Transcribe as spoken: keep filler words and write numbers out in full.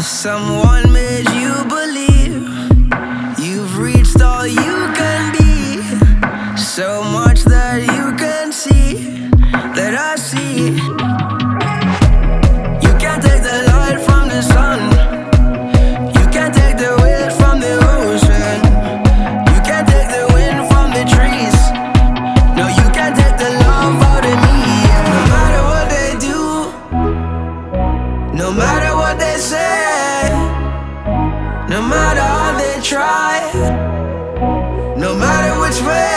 Someone made you believe you've reached all you can be, so much that you can see, that I see. You can't take the light from the sun, you can't take the wind from the ocean, you can't take the wind from the trees, no, you can't take the love out of me. No matter what they do, no matter what they say, no matter how they try, no matter which way